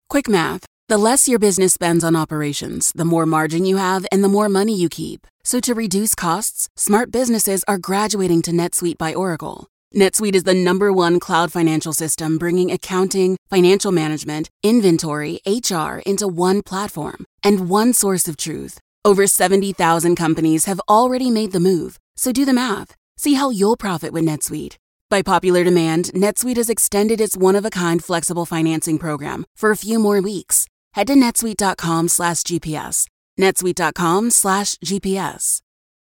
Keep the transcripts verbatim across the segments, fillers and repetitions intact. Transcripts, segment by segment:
Quick math. The less your business spends on operations, the more margin you have and the more money you keep. So to reduce costs, smart businesses are graduating to NetSuite by Oracle. NetSuite is the number one cloud financial system bringing accounting, financial management, inventory, H R into one platform and one source of truth. Over seventy thousand companies have already made the move. So do the math. See how you'll profit with NetSuite. By popular demand, NetSuite has extended its one-of-a-kind flexible financing program for a few more weeks. Head to netsuite.com slash GPS. netsuite.com slash GPS.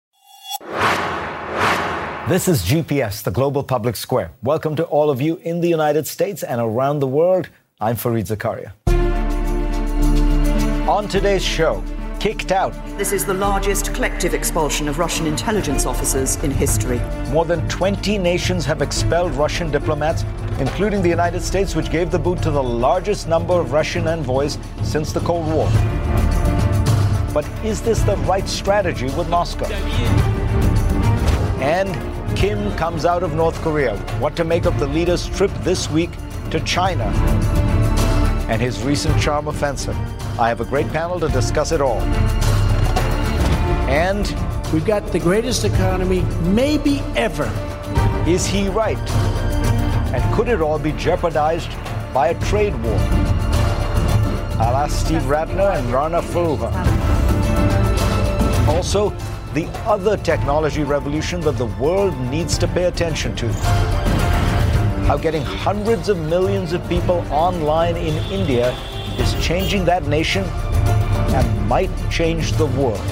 This is G P S, the Global Public Square. Welcome to all of you in the United States and around the world. I'm Fareed Zakaria. On today's show, kicked out. This is the largest collective expulsion of Russian intelligence officers in history. More than twenty nations have expelled Russian diplomats, including the United States, which gave the boot to the largest number of Russian envoys since the Cold War. But is this the right strategy with Moscow? And Kim comes out of North Korea. What to make of the leader's trip this week to China and his recent charm offensive. I have a great panel to discuss it all. And we've got the greatest economy maybe ever. Is he right? And could it all be jeopardized by a trade war? I'll ask Steve Ratner and Rana Foroohar. Also, the other technology revolution that the world needs to pay attention to. How getting hundreds of millions of people online in India is changing that nation and might change the world.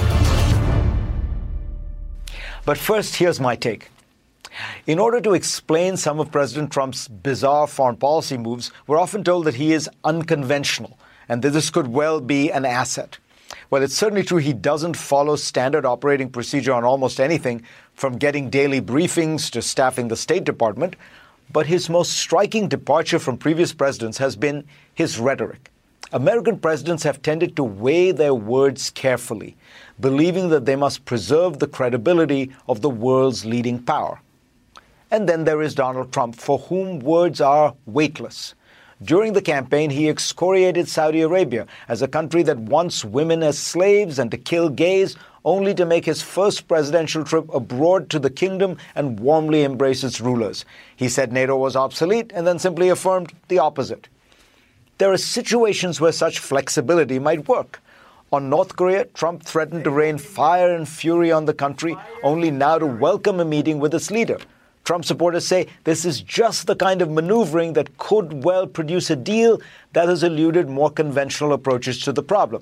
But first, here's my take. In order to explain some of President Trump's bizarre foreign policy moves, we're often told that he is unconventional and that this could well be an asset. Well, it's certainly true he doesn't follow standard operating procedure on almost anything, from getting daily briefings to staffing the State Department. But his most striking departure from previous presidents has been his rhetoric. American presidents have tended to weigh their words carefully, believing that they must preserve the credibility of the world's leading power. And then there is Donald Trump, for whom words are weightless. During the campaign, he excoriated Saudi Arabia as a country that wants women as slaves and to kill gays, only to make his first presidential trip abroad to the kingdom and warmly embrace its rulers. He said NATO was obsolete and then simply affirmed the opposite. There are situations where such flexibility might work. On North Korea, Trump threatened to rain fire and fury on the country, only now to welcome a meeting with its leader. Trump supporters say this is just the kind of maneuvering that could well produce a deal that has eluded more conventional approaches to the problem.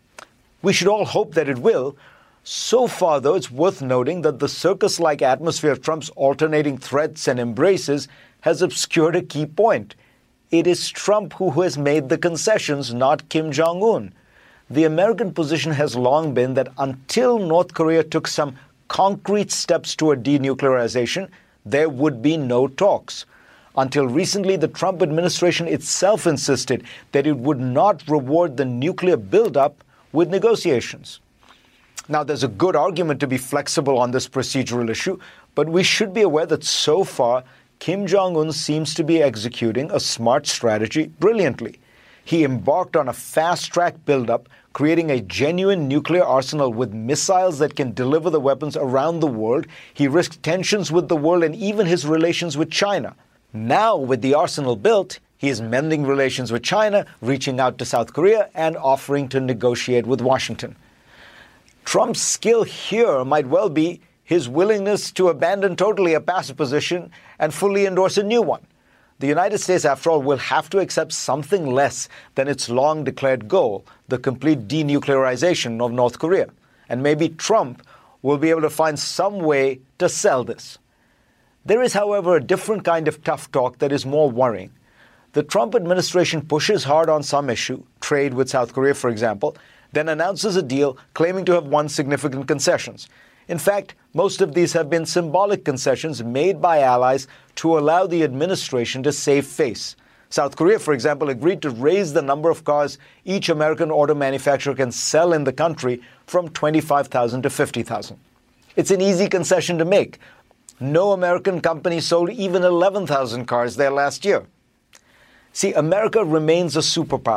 We should all hope that it will. So far, though, it's worth noting that the circus-like atmosphere of Trump's alternating threats and embraces has obscured a key point. It is Trump who has made the concessions, not Kim Jong-un. The American position has long been that until North Korea took some concrete steps toward denuclearization, there would be no talks. Until recently, the Trump administration itself insisted that it would not reward the nuclear buildup with negotiations. Now, there's a good argument to be flexible on this procedural issue, but we should be aware that so far, Kim Jong-un seems to be executing a smart strategy brilliantly. He embarked on a fast-track buildup, creating a genuine nuclear arsenal with missiles that can deliver the weapons around the world. He risked tensions with the world and even his relations with China. Now, with the arsenal built, he is mending relations with China, reaching out to South Korea, and offering to negotiate with Washington. Trump's skill here might well be his willingness to abandon totally a passive position and fully endorse a new one. The United States, after all, will have to accept something less than its long-declared goal, the complete denuclearization of North Korea. And maybe Trump will be able to find some way to sell this. There is, however, a different kind of tough talk that is more worrying. The Trump administration pushes hard on some issue, trade with South Korea, for example, then announces a deal claiming to have won significant concessions. In fact, most of these have been symbolic concessions made by allies to allow the administration to save face. South Korea, for example, agreed to raise the number of cars each American auto manufacturer can sell in the country from twenty-five thousand to fifty thousand. It's an easy concession to make. No American company sold even eleven thousand cars there last year. See, America remains a superpower,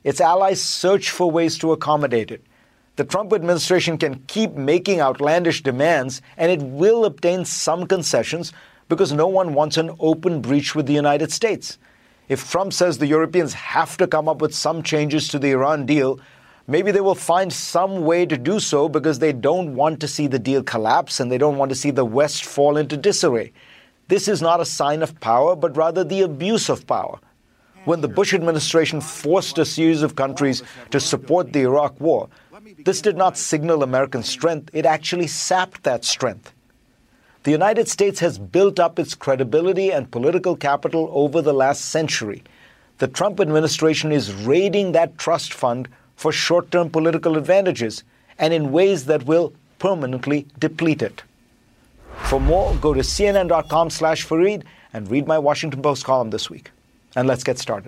its allies search for ways to accommodate it. The Trump administration can keep making outlandish demands, and it will obtain some concessions because no one wants an open breach with the United States. If Trump says the Europeans have to come up with some changes to the Iran deal, maybe they will find some way to do so because they don't want to see the deal collapse and they don't want to see the West fall into disarray. This is not a sign of power, but rather the abuse of power. When the Bush administration forced a series of countries to support the Iraq war, this did not signal American strength. It actually sapped that strength. The United States has built up its credibility and political capital over the last century. The Trump administration is raiding that trust fund for short-term political advantages and in ways that will permanently deplete it. For more, go to C N N dot com slash Fareed and read my Washington Post column this week. And let's get started.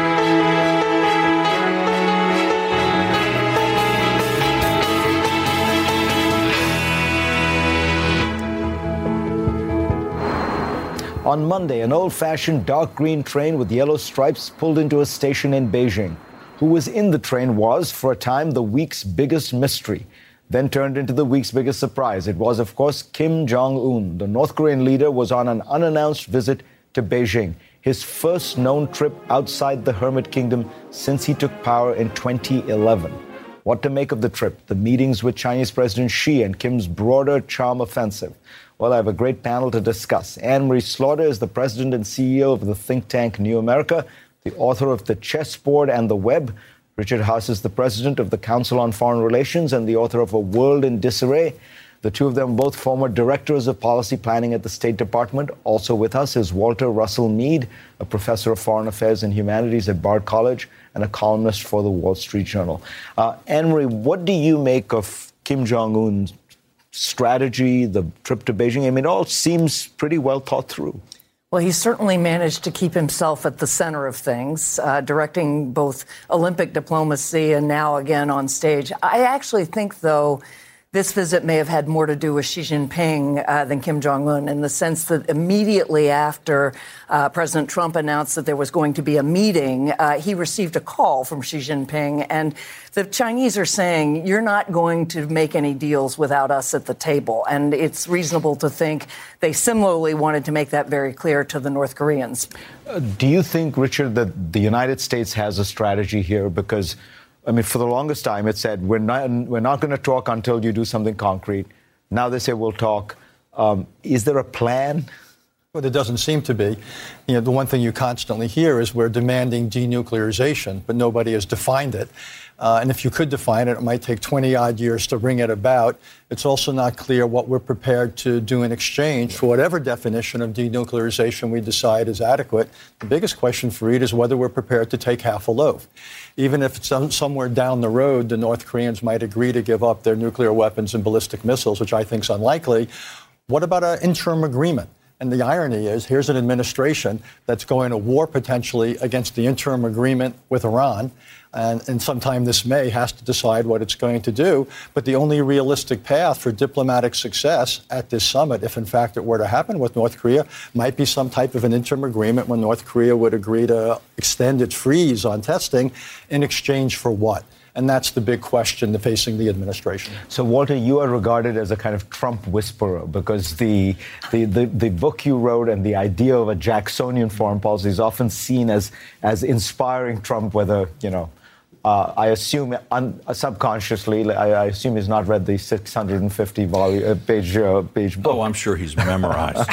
On Monday, an old-fashioned dark green train with yellow stripes pulled into a station in Beijing. Who was in the train was, for a time, the week's biggest mystery, then turned into the week's biggest surprise. It was, of course, Kim Jong-un. The North Korean leader was on an unannounced visit to Beijing, his first known trip outside the Hermit Kingdom since he took power in twenty eleven. What to make of the trip, the meetings with Chinese President Xi, and Kim's broader charm offensive? Well, I have a great panel to discuss. Anne-Marie Slaughter is the president and C E O of the think tank New America, the author of The Chessboard and the Web. Richard Haass is the president of the Council on Foreign Relations and the author of A World in Disarray. The two of them both former directors of policy planning at the State Department. Also with us is Walter Russell Mead, a professor of foreign affairs and humanities at Bard College and a columnist for the Wall Street Journal. Uh, Anne-Marie, what do you make of Kim Jong-un's strategy, the trip to Beijing? I mean, it all seems pretty well thought through. Well, he certainly managed to keep himself at the center of things, uh, directing both Olympic diplomacy and now again on stage. I actually think, though, this visit may have had more to do with Xi Jinping uh, than Kim Jong-un, in the sense that immediately after uh, President Trump announced that there was going to be a meeting, uh, he received a call from Xi Jinping. And the Chinese are saying, you're not going to make any deals without us at the table. And it's reasonable to think they similarly wanted to make that very clear to the North Koreans. Uh, do you think, Richard, that the United States has a strategy here? Because I mean, for the longest time, it said, we're not, we're not going to talk until you do something concrete. Now they say we'll talk. Um, is there a plan? Well, there doesn't seem to be. You know, the one thing you constantly hear is we're demanding denuclearization, but nobody has defined it. Uh, and if you could define it, it might take twenty-odd years to bring it about. It's also not clear what we're prepared to do in exchange for whatever definition of denuclearization we decide is adequate. The biggest question for it is whether we're prepared to take half a loaf. Even if it's some, somewhere down the road, the North Koreans might agree to give up their nuclear weapons and ballistic missiles, which I think is unlikely. What about an interim agreement? And the irony is, here's an administration that's going to war potentially against the interim agreement with Iran. And, and sometime this May has to decide what it's going to do. But the only realistic path for diplomatic success at this summit, if in fact it were to happen with North Korea, might be some type of an interim agreement when North Korea would agree to extend its freeze on testing in exchange for what? And that's the big question facing the administration. So, Walter, you are regarded as a kind of Trump whisperer because the, the, the, the book you wrote and the idea of a Jacksonian foreign policy is often seen as, as inspiring Trump, whether, you know, Uh, I assume un- subconsciously, I, I assume he's not read the six hundred fifty volume, uh, page, uh, page book. Oh, I'm sure he's memorized.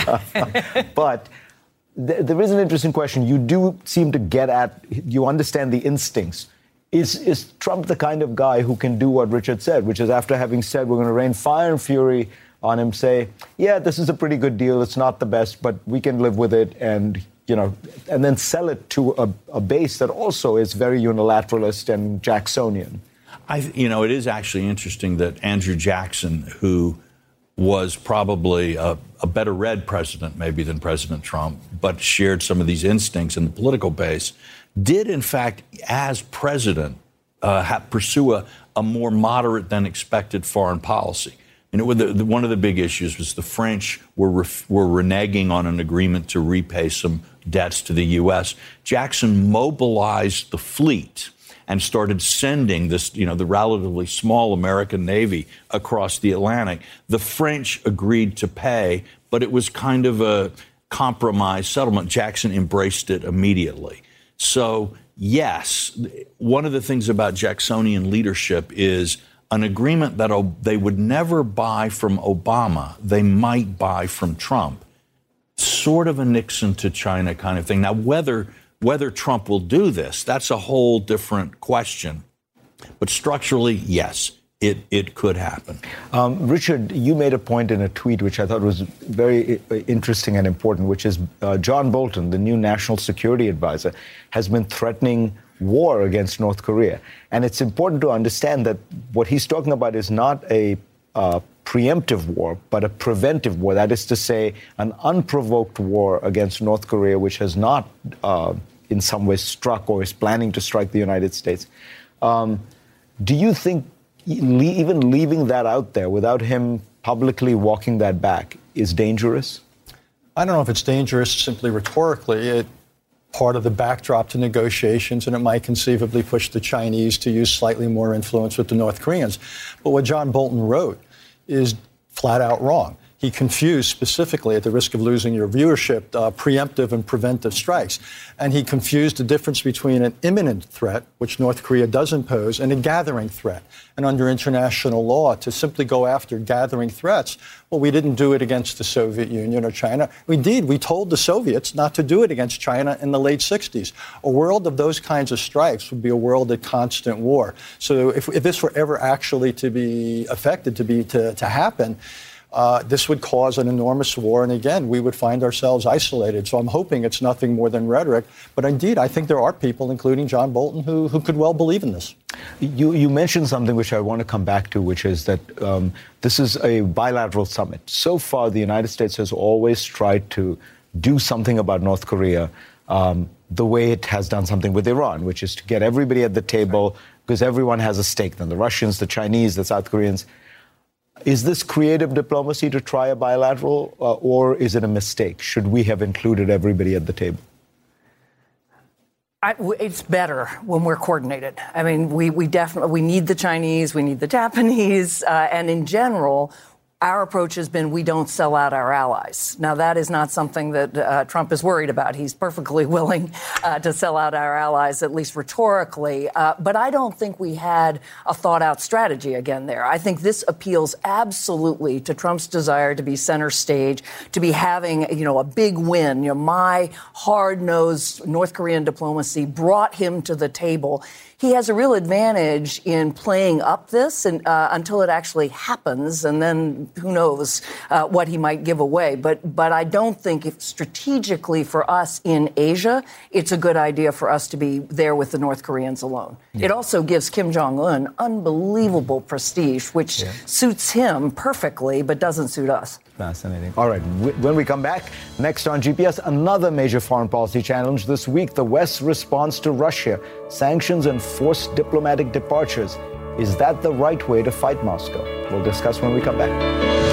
But th- there is an interesting question. You do seem to get at, you understand the instincts. Is, is Trump the kind of guy who can do what Richard said, which is after having said we're going to rain fire and fury on him, say, yeah, this is a pretty good deal. It's not the best, but we can live with it. And you know, and then sell it to a, a base that also is very unilateralist and Jacksonian. I, you know, it is actually interesting that Andrew Jackson, who was probably a, a better read president maybe than President Trump, but shared some of these instincts in the political base, did in fact, as president, uh, ha- pursue a, a more moderate than expected foreign policy. You know, the, the, one of the big issues was the French were ref, were reneging on an agreement to repay some debts to the U S. Jackson mobilized the fleet and started sending this, you know, the relatively small American Navy across the Atlantic, the French agreed to pay, but it was kind of a compromise settlement. Jackson embraced it immediately. So, yes, one of the things about Jacksonian leadership is an agreement that they would never buy from Obama, they might buy from Trump. Sort of a Nixon to China kind of thing. Now, whether whether Trump will do this, that's a whole different question. But structurally, yes, it, it could happen. Um, Richard, you made a point in a tweet which I thought was very interesting and important, which is uh, John Bolton, the new national security advisor, has been threatening war against North Korea. And it's important to understand that what he's talking about is not a uh, preemptive war, but a preventive war. That is to say, an unprovoked war against North Korea, which has not uh, in some way struck or is planning to strike the United States. Um, do you think even leaving that out there without him publicly walking that back is dangerous? I don't know if it's dangerous simply rhetorically. It part of the backdrop to negotiations, and it might conceivably push the Chinese to use slightly more influence with the North Koreans. But what John Bolton wrote is flat out wrong. He confused specifically, at the risk of losing your viewership, uh, preemptive and preventive strikes. And he confused the difference between an imminent threat, which North Korea does impose, and a gathering threat. And under international law, to simply go after gathering threats, well, we didn't do it against the Soviet Union or China. Indeed, we told the Soviets not to do it against China in the late sixties. A world of those kinds of strikes would be a world of constant war. So if, if this were ever actually to be affected, to be to, to happen, Uh, this would cause an enormous war, and again, we would find ourselves isolated. So I'm hoping it's nothing more than rhetoric. But indeed, I think there are people, including John Bolton, who, who could well believe in this. You, you mentioned something which I want to come back to, which is that um, this is a bilateral summit. So far, the United States has always tried to do something about North Korea um, the way it has done something with Iran, which is to get everybody at the table because everyone has a stake. Then the Russians, the Chinese, the South Koreans. Is this creative diplomacy to try a bilateral, uh, or is it a mistake? Should we have included everybody at the table? I, it's better when we're coordinated. I mean, we, we definitely we need the Chinese, we need the Japanese, uh, and in general, our approach has been we don't sell out our allies. Now, that is not something that uh, Trump is worried about. He's perfectly willing uh, to sell out our allies, at least rhetorically. Uh, but I don't think we had a thought-out strategy again there. I think this appeals absolutely to Trump's desire to be center stage, to be having, you know, a big win. You know, my hard-nosed North Korean diplomacy brought him to the table. He has a real advantage in playing up this and, uh, until it actually happens, and then who knows uh, what he might give away. But but I don't think if strategically for us in Asia, it's a good idea for us to be there with the North Koreans alone. Yeah. It also gives Kim Jong-un unbelievable prestige, which yeah. suits him perfectly, but doesn't suit us. Fascinating. All right. When we come back, next on G P S, another major foreign policy challenge this week, the West's response to Russia, sanctions and forced diplomatic departures. Is that the right way to fight Moscow? We'll discuss when we come back.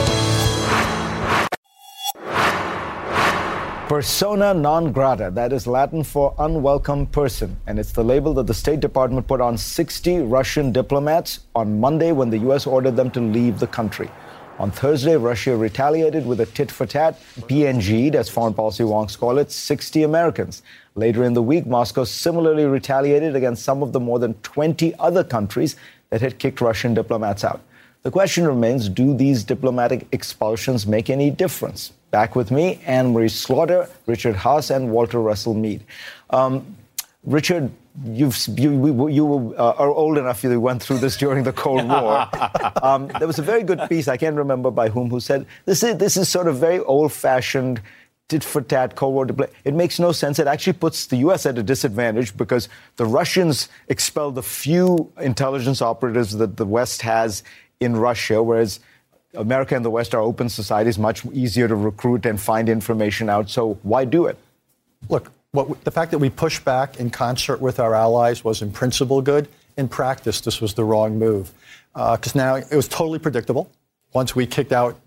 Persona non grata, that is Latin for unwelcome person. And it's the label that the State Department put on sixty Russian diplomats on Monday when the U S ordered them to leave the country. On Thursday, Russia retaliated with a tit-for-tat, P N G'd, as foreign policy wonks call it, sixty Americans. Later in the week, Moscow similarly retaliated against some of the more than twenty other countries that had kicked Russian diplomats out. The question remains, do these diplomatic expulsions make any difference? Back with me, Anne-Marie Slaughter, Richard Haass, and Walter Russell Mead. Um, Richard, You've, you you uh, are old enough, you went through this during the Cold War. Um, there was a very good piece, I can't remember by whom, who said, this is, this is sort of very old-fashioned tit-for-tat Cold War diplomacy. It makes no sense. It actually puts the U S at a disadvantage because the Russians expelled the few intelligence operatives that the West has in Russia, whereas America and the West are open societies, much easier to recruit and find information out. So why do it? Look. What, the fact that we pushed back in concert with our allies was in principle good. In practice, this was the wrong move. Because uh, now it was totally predictable. Once we kicked out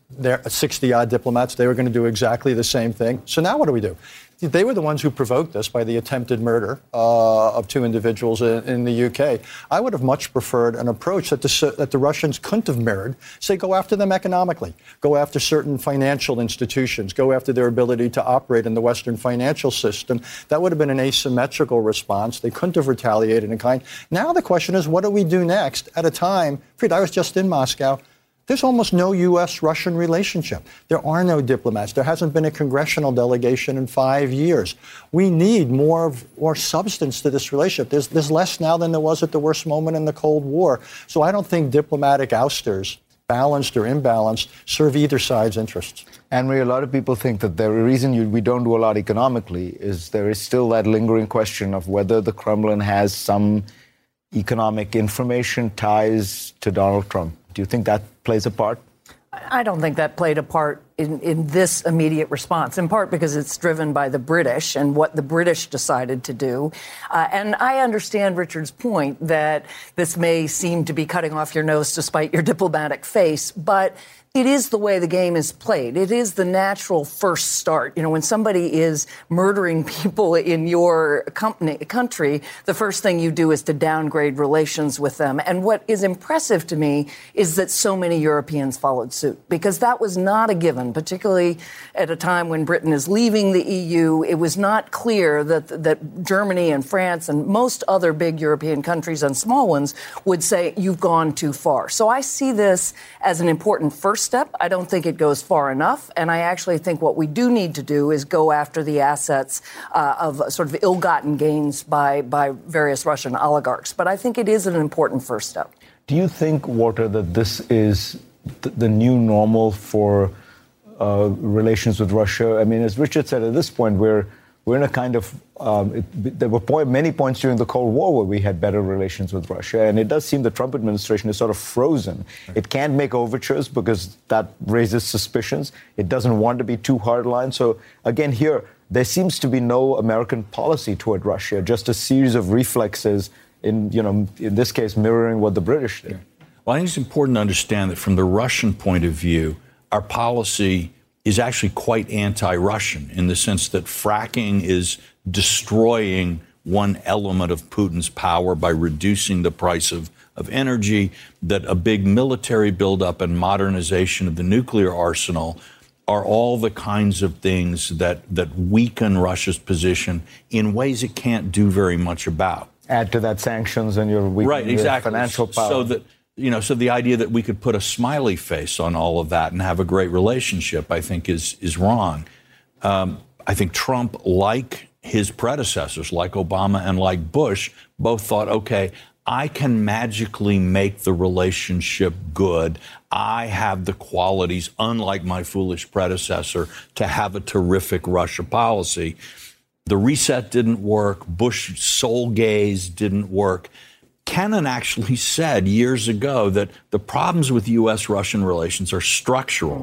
They're sixty-odd diplomats. They were going to do exactly the same thing. So now what do we do? They were the ones who provoked this by the attempted murder uh, of two individuals in, in the U K. I would have much preferred an approach that the, that the Russians couldn't have mirrored. Say, go after them economically. Go after certain financial institutions. Go after their ability to operate in the Western financial system. That would have been an asymmetrical response. They couldn't have retaliated in kind. Now the question is, what do we do next at a time? Fried, I was just in Moscow. There's almost no U S Russian relationship. There are no diplomats. There hasn't been a congressional delegation in five years. We need more, more substance to this relationship. There's, there's less now than there was at the worst moment in the Cold War. So I don't think diplomatic ousters, balanced or imbalanced, serve either side's interests. Anne-Marie, a lot of people think that the reason you, we don't do a lot economically is there is still that lingering question of whether the Kremlin has some economic information ties to Donald Trump. Do you think that plays a part? I don't think that played a part in, in this immediate response, in part because it's driven by the British and what the British decided to do. Uh, and I understand Richard's point that this may seem to be cutting off your nose despite your diplomatic face, but it is the way the game is played. It is the natural first start. You know, when somebody is murdering people in your company, country, the first thing you do is to downgrade relations with them. And what is impressive to me is that so many Europeans followed suit, because that was not a given, particularly at a time when Britain is leaving the E U. It was not clear that, that Germany and France and most other big European countries and small ones would say, you've gone too far. So I see this as an important first step. I don't think it goes far enough. And I actually think what we do need to do is go after the assets uh, of sort of ill-gotten gains by, by various Russian oligarchs. But I think it is an important first step. Do you think, Walter, that this is th- the new normal for uh, relations with Russia? I mean, as Richard said, at this point, we're We're in a kind of, um, it, there were point, many points during the Cold War where we had better relations with Russia. And it does seem the Trump administration is sort of frozen. It can't make overtures because that raises suspicions. It doesn't want to be too hardline. So again, here, there seems to be no American policy toward Russia, just a series of reflexes in, you know, in this case, mirroring what the British did. Well, I think it's important to understand that from the Russian point of view, our policy is actually quite anti-Russian in the sense that fracking is destroying one element of Putin's power by reducing the price of, of energy, that a big military buildup and modernization of the nuclear arsenal are all the kinds of things that, that weaken Russia's position in ways it can't do very much about. Add to that sanctions and your weak right, exactly. financial power. So that You know, so the idea that we could put a smiley face on all of that and have a great relationship, I think, is is wrong. Um, I think Trump, like his predecessors, like Obama and like Bush, both thought, OK, I can magically make the relationship good. I have the qualities, unlike my foolish predecessor, to have a terrific Russia policy. The reset didn't work. Bush soul gaze didn't work. Kennan actually said years ago that the problems with U S Russian relations are structural.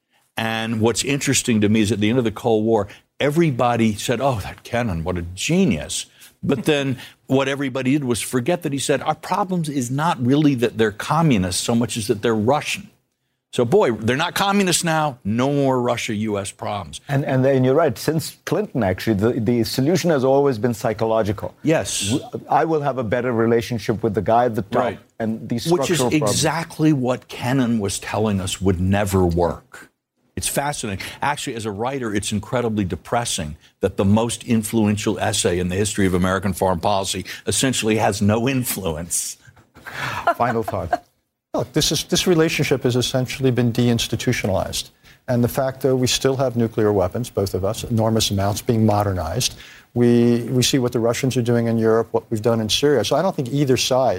And what's interesting to me is at the end of the Cold War, everybody said, oh, that Kennan, what a genius. But then what everybody did was forget that he said, our problems is not really that they're communists so much as that they're Russian. So, boy, they're not communists now. No more Russia-U S problems. And and then you're right. Since Clinton, actually, the, the solution has always been psychological. Yes. I will have a better relationship with the guy at the top. Right. And these structural Which is problems. exactly what Kennan was telling us would never work. It's fascinating. Actually, as a writer, it's incredibly depressing that the most influential essay in the history of American foreign policy essentially has no influence. Final thought. Look, this is this relationship has essentially been deinstitutionalized. And the fact that we still have nuclear weapons, both of us, enormous amounts being modernized. We we see what the Russians are doing in Europe, what we've done in Syria. So I don't think either side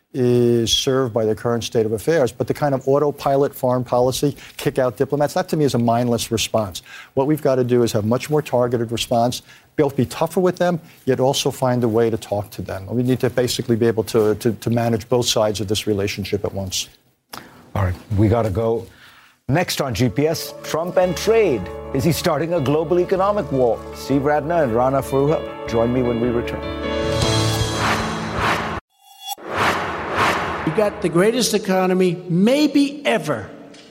is served by the current state of affairs. But the kind of autopilot foreign policy, kick out diplomats, that to me is a mindless response. What we've got to do is have much more targeted response, be able to be tougher with them, yet also find a way to talk to them. We need to basically be able to, to, to manage both sides of this relationship at once. All right, we got to go. Next on G P S, Trump and trade. Is he starting a global economic war? Steve Radner and Rana Foroohar. Join me when we return. We got the greatest economy maybe ever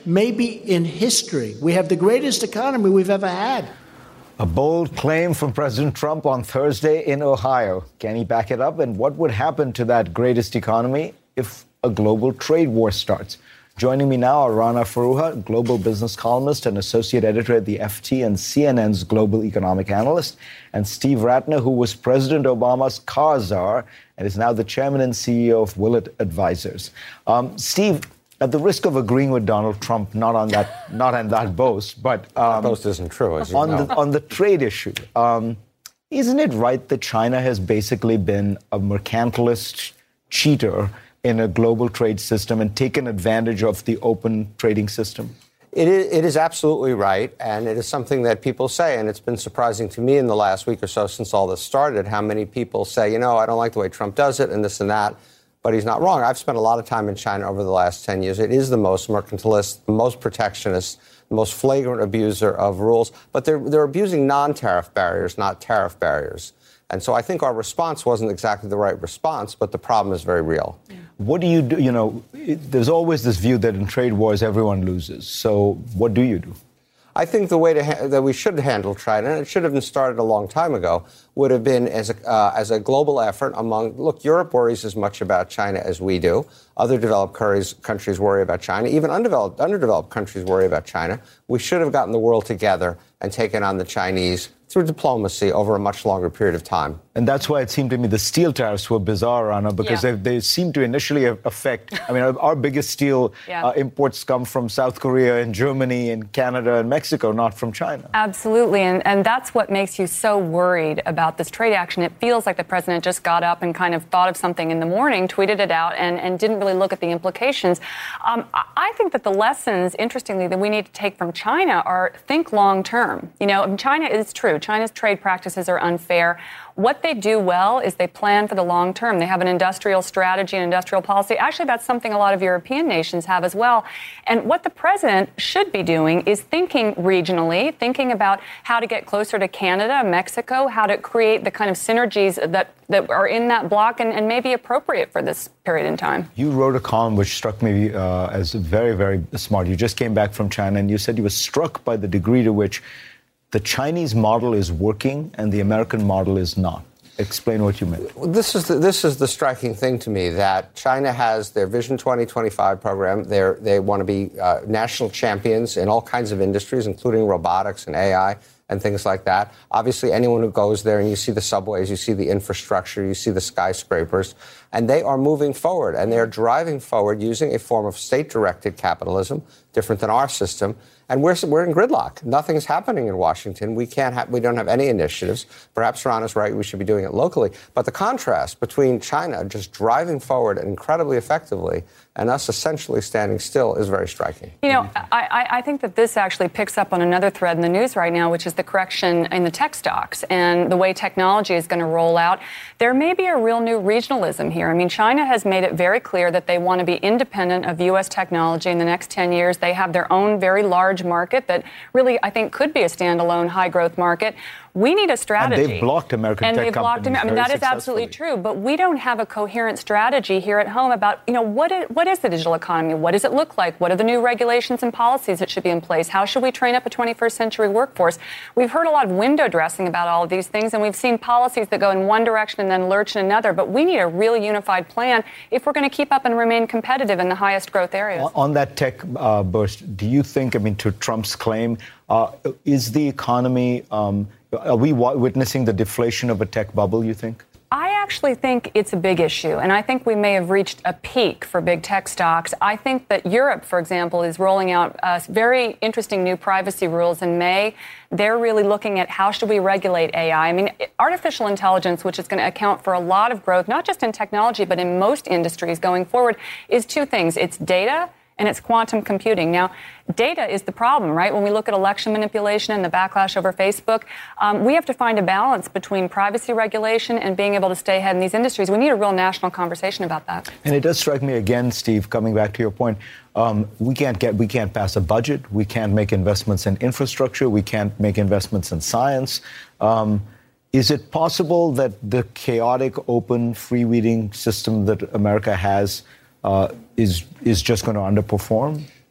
maybe in history. We have the greatest economy we've ever had. A bold claim from President Trump on Thursday in Ohio. Can he back it up? And what would happen to that greatest economy if a global trade war starts? Joining me now are Rana Foroohar, global business columnist and associate editor at the F T and C N N's global economic analyst, and Steve Rattner, who was President Obama's car czar and is now the chairman and C E O of Willett Advisors. Um, Steve, at the risk of agreeing with Donald Trump, not on that, not on that boast, but um, that boast isn't true, as you on know. the on the trade issue, um, isn't it right that China has basically been a mercantilist cheater in a global trade system and taken advantage of the open trading system? It is, it is absolutely right, and it is something that people say, and it's been surprising to me in the last week or so since all this started, how many people say, you know, I don't like the way Trump does it and this and that, but he's not wrong. I've spent a lot of time in China over the last ten years. It is the most mercantilist, the most protectionist, the most flagrant abuser of rules, but they're, they're abusing non-tariff barriers, not tariff barriers. And so I think our response wasn't exactly the right response, but the problem is very real. Yeah. What do you do? You know, it, there's always this view that in trade wars, everyone loses. So what do you do? I think the way to ha- that we should handle China, and it should have been started a long time ago, would have been as a, uh, as a global effort among, look, Europe worries as much about China as we do. Other developed countries, countries worry about China. Even undeveloped, underdeveloped countries worry about China. We should have gotten the world together and taken on the Chinese through diplomacy over a much longer period of time. And that's why it seemed to me the steel tariffs were bizarre, Rana, because yeah. they, they seem to initially affect, I mean, our, our biggest steel yeah. uh, imports come from South Korea and Germany and Canada and Mexico, not from China. Absolutely. And, and that's what makes you so worried about this trade action. It feels like the president just got up and kind of thought of something in the morning, tweeted it out, and, and didn't really look at the implications. Um, I think that the lessons, interestingly, that we need to take from China are think long term. You know, China is true. China's trade practices are unfair. What they do well is they plan for the long term. They have an industrial strategy and industrial policy. Actually, that's something a lot of European nations have as well. And what the president should be doing is thinking regionally, thinking about how to get closer to Canada, Mexico, how to create the kind of synergies that, that are in that bloc and, and may be appropriate for this period in time. You wrote a column which struck me uh, as very, very smart. You just came back from China and you said you were struck by the degree to which the Chinese model is working and the American model is not. Explain what you meant. This is the, this is the striking thing to me, that China has their Vision twenty twenty-five program. They're, they want to be uh, national champions in all kinds of industries, including robotics and A I and things like that. Obviously, anyone who goes there and you see the subways, you see the infrastructure, you see the skyscrapers, and they are moving forward, and they're driving forward using a form of state-directed capitalism, different than our system. And we're we're in gridlock. Nothing's happening in Washington. We can't have, we don't have any initiatives. Perhaps Ron is right. We should be doing it locally. But the contrast between China just driving forward incredibly effectively and us essentially standing still is very striking. You know, I, I think that this actually picks up on another thread in the news right now, which is the correction in the tech stocks and the way technology is going to roll out. There may be a real new regionalism here. I mean, China has made it very clear that they want to be independent of U S technology in the next ten years. They have their own very large market that really, I think, could be a standalone high-growth market. We need a strategy. And they've blocked American and tech they've blocked companies. I mean, that is absolutely true. But we don't have a coherent strategy here at home about, you know, what is, what is the digital economy? What does it look like? What are the new regulations and policies that should be in place? How should we train up a twenty-first century workforce? We've heard a lot of window dressing about all of these things, and we've seen policies that go in one direction and then lurch in another. But we need a really unified plan if we're going to keep up and remain competitive in the highest growth areas. On, on that tech uh, burst, do you think, I mean, to Trump's claim, uh, is the economy... Um, Are we witnessing the deflation of a tech bubble, you think? I actually think it's a big issue, and I think we may have reached a peak for big tech stocks. I think that Europe, for example, is rolling out uh, very interesting new privacy rules in May. They're really looking at how should we regulate A I. I mean, artificial intelligence, which is going to account for a lot of growth, not just in technology, but in most industries going forward, is two things. It's data and it's quantum computing. Now, data is the problem, right? When we look at election manipulation and the backlash over Facebook, um, we have to find a balance between privacy regulation and being able to stay ahead in these industries. We need a real national conversation about that. And it does strike me again, Steve, coming back to your point, um, we can't get, we can't pass a budget. We can't make investments in infrastructure. We can't make investments in science. Um, Is it possible that the chaotic, open, freewheeling system that America has uh, is is just going to underperform?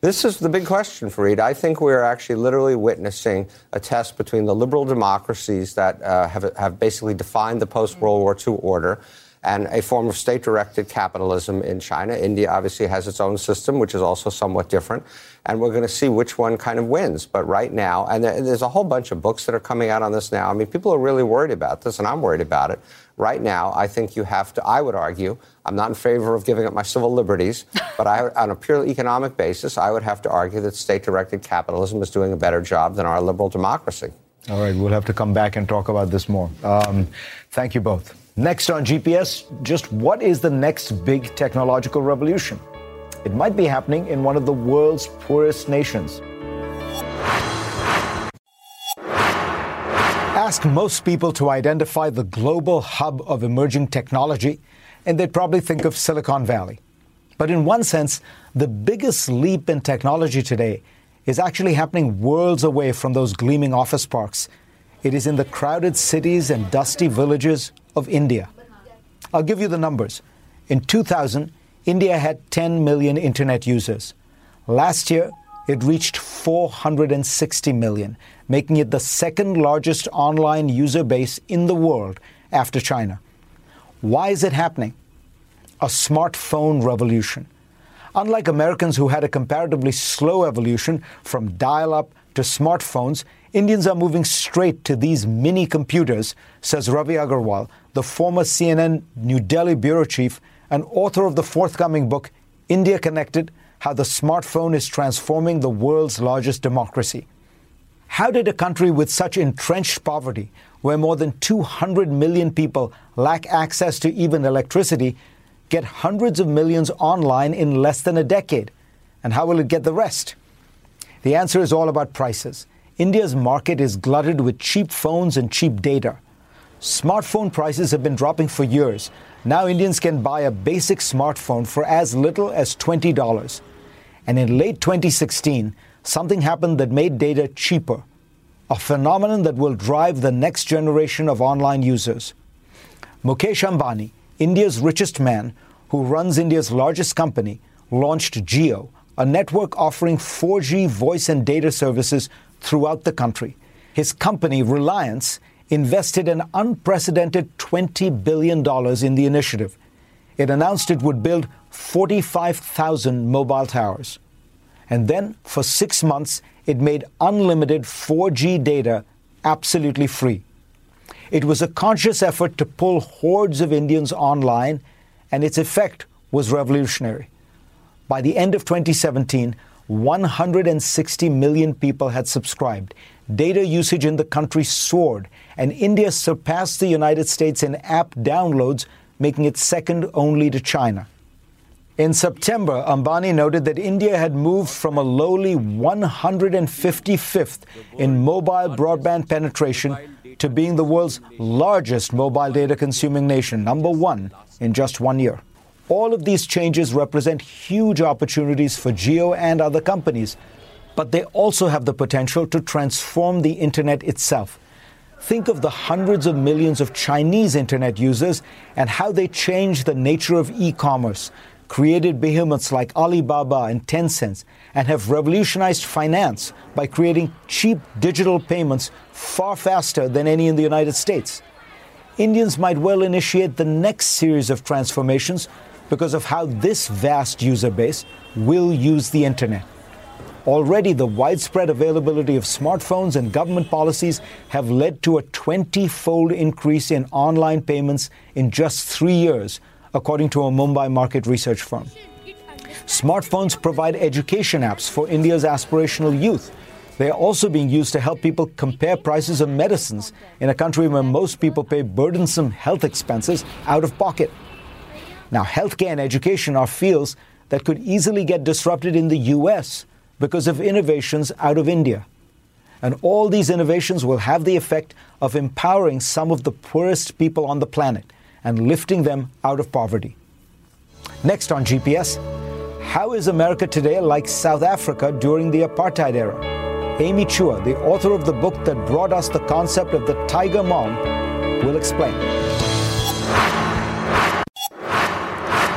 This is the big question, Fareed. I think we're actually literally witnessing a test between the liberal democracies that uh, have, have basically defined the post-World War Two order and a form of state-directed capitalism in China. India obviously has its own system, which is also somewhat different. And we're going to see which one kind of wins. But right now, and there's a whole bunch of books that are coming out on this now. I mean, people are really worried about this, and I'm worried about it. Right now, I think you have to, I would argue, I'm not in favor of giving up my civil liberties, but I, on a purely economic basis, I would have to argue that state-directed capitalism is doing a better job than our liberal democracy. All right, we'll have to come back and talk about this more. Um, thank you both. Next on G P S, just what is the next big technological revolution? It might be happening in one of the world's poorest nations. Ask most people to identify the global hub of emerging technology, and they'd probably think of Silicon Valley. But in one sense, the biggest leap in technology today is actually happening worlds away from those gleaming office parks. It is in the crowded cities and dusty villages of India. I'll give you the numbers. In two thousand, India had ten million internet users. Last year, it reached four hundred sixty million, making it the second largest online user base in the world after China. Why is it happening? A smartphone revolution. Unlike Americans who had a comparatively slow evolution from dial-up to smartphones, Indians are moving straight to these mini computers, says Ravi Agarwal, the former C N N New Delhi bureau chief and author of the forthcoming book, India Connected: How the Smartphone is Transforming the World's Largest Democracy. How did a country with such entrenched poverty, where more than two hundred million people lack access to even electricity, get hundreds of millions online in less than a decade? And how will it get the rest? The answer is all about prices. India's market is glutted with cheap phones and cheap data. Smartphone prices have been dropping for years. Now Indians can buy a basic smartphone for as little as twenty dollars. And in late twenty sixteen, something happened that made data cheaper, a phenomenon that will drive the next generation of online users. Mukesh Ambani, India's richest man, who runs India's largest company, launched Jio, a network offering four G voice and data services throughout the country. His company, Reliance, invested an unprecedented twenty billion dollars in the initiative. It announced it would build forty-five thousand mobile towers. And then, for six months, it made unlimited four G data absolutely free. It was a conscious effort to pull hordes of Indians online, and its effect was revolutionary. By the end of twenty seventeen, one hundred sixty million people had subscribed. Data usage in the country soared, and India surpassed the United States in app downloads, making it second only to China. In September, Ambani noted that India had moved from a lowly one hundred fifty-fifth in mobile broadband penetration to being the world's largest mobile data consuming nation, number one in just one year. All of these changes represent huge opportunities for Jio and other companies, but they also have the potential to transform the internet itself. Think of the hundreds of millions of Chinese internet users and how they changed the nature of e-commerce, created behemoths like Alibaba and Tencent, and have revolutionized finance by creating cheap digital payments far faster than any in the United States. Indians might well initiate the next series of transformations because of how this vast user base will use the internet. Already, the widespread availability of smartphones and government policies have led to a twenty-fold increase in online payments in just three years, according to a Mumbai market research firm. Smartphones provide education apps for India's aspirational youth. They are also being used to help people compare prices of medicines in a country where most people pay burdensome health expenses out of pocket. Now, healthcare and education are fields that could easily get disrupted in the U S because of innovations out of India. And all these innovations will have the effect of empowering some of the poorest people on the planet and lifting them out of poverty. Next on G P S, how is America today like South Africa during the apartheid era? Amy Chua, the author of the book that brought us the concept of the Tiger Mom, will explain.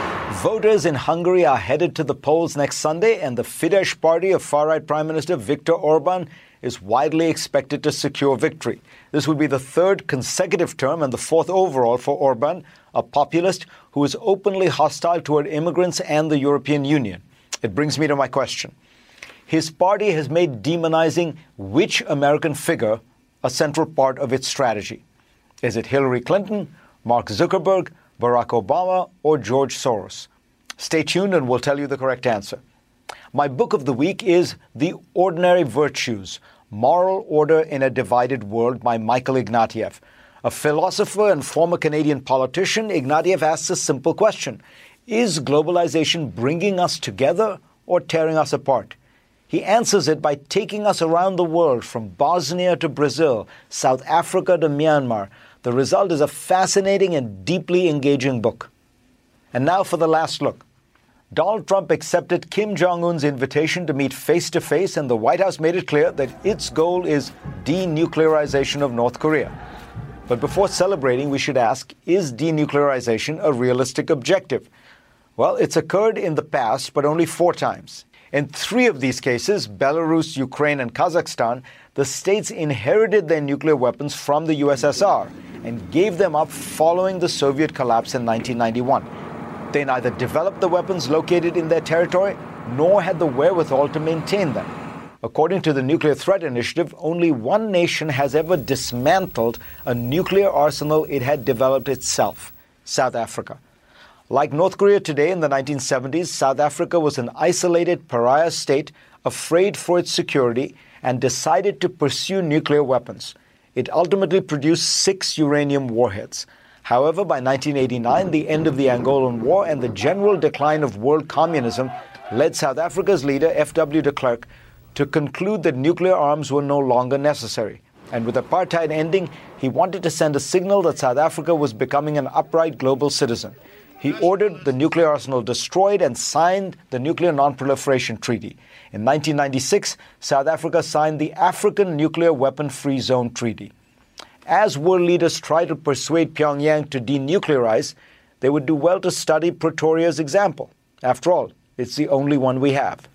Voters in Hungary are headed to the polls next Sunday, and the Fidesz party of far-right Prime Minister Viktor Orban is widely expected to secure victory. This would be the third consecutive term and the fourth overall for Orban, a populist who is openly hostile toward immigrants and the European Union. It brings me to my question. His party has made demonizing which American figure a central part of its strategy. Is it Hillary Clinton, Mark Zuckerberg, Barack Obama, or George Soros? Stay tuned and we'll tell you the correct answer. My book of the week is The Ordinary Virtues, Moral Order in a Divided World by Michael Ignatieff. A philosopher and former Canadian politician, Ignatieff asks a simple question. Is globalization bringing us together or tearing us apart? He answers it by taking us around the world, from Bosnia to Brazil, South Africa to Myanmar. The result is a fascinating and deeply engaging book. And now for the last look. Donald Trump accepted Kim Jong-un's invitation to meet face-to-face, and the White House made it clear that its goal is denuclearization of North Korea. But before celebrating, we should ask, is denuclearization a realistic objective? Well, it's occurred in the past, but only four times. In three of these cases, Belarus, Ukraine, and Kazakhstan, the states inherited their nuclear weapons from the U S S R and gave them up following the Soviet collapse in nineteen ninety-one. They neither developed the weapons located in their territory, nor had the wherewithal to maintain them. According to the Nuclear Threat Initiative, only one nation has ever dismantled a nuclear arsenal it had developed itself, South Africa. Like North Korea today in the nineteen seventies, South Africa was an isolated pariah state, afraid for its security, and decided to pursue nuclear weapons. It ultimately produced six uranium warheads. However, by nineteen eighty-nine, the end of the Angolan War and the general decline of world communism led South Africa's leader, F W de Klerk, to conclude that nuclear arms were no longer necessary. And with apartheid ending, he wanted to send a signal that South Africa was becoming an upright global citizen. He ordered the nuclear arsenal destroyed and signed the Nuclear Non-Proliferation Treaty. In nineteen ninety-six, South Africa signed the African Nuclear Weapon-Free Zone Treaty. As world leaders try to persuade Pyongyang to denuclearize, they would do well to study Pretoria's example. After all, it's the only one we have.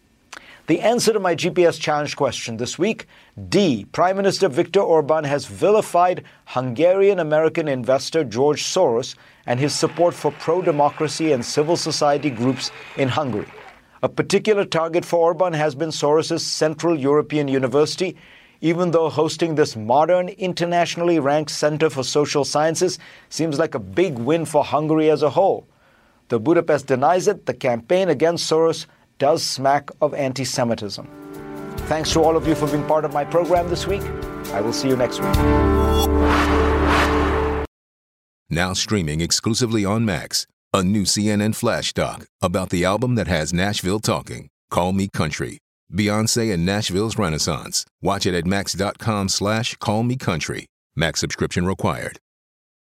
The answer to my G P S challenge question this week, D. Prime Minister Viktor Orban has vilified Hungarian-American investor George Soros and his support for pro-democracy and civil society groups in Hungary. A particular target for Orban has been Soros's Central European University, even though hosting this modern, internationally ranked Center for Social Sciences seems like a big win for Hungary as a whole. Though Budapest denies it, the campaign against Soros does smack of anti-Semitism. Thanks to all of you for being part of my program this week. I will see you next week. Now streaming exclusively on Max, a new C N N Flash doc about the album that has Nashville talking, Call Me Country. Beyonce and Nashville's Renaissance. Watch it at max.com slash call me country. Max subscription required.